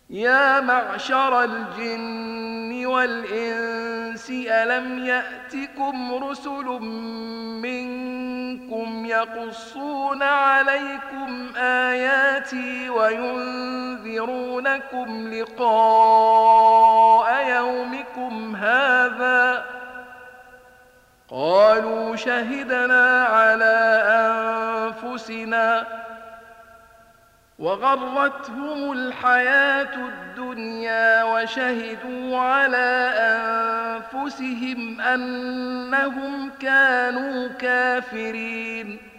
يا معشر الجن والإنس ألم يأتكم رسل منكم يقصون عليكم آياتي وينذرونكم لقاء يومكم هذا؟ قالوا شهدنا على أنفسنا وغرتهم الحياة الدنيا وشهدوا على أنفسهم أنهم كانوا كافرين.